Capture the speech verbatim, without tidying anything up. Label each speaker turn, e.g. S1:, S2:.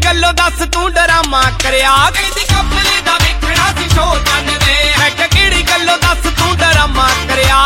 S1: ਗੱਲੋਂ ਦੱਸ ਤੂੰ ਡਰਾਮਾ ਕਰਿਆ। ਕਹਿੰਦੀ ਕਪਲੇ ਦਾ ਵੇਖਣਾ ਸੀ ਸ਼ੋ ਚੰਨ ਵੇ। ਮੈਂ ਕਿਹਾ ਕਿਹੜੀ ਗੱਲੋਂ ਦੱਸ ਤੂੰ ਡਰਾਮਾ ਕਰਿਆ।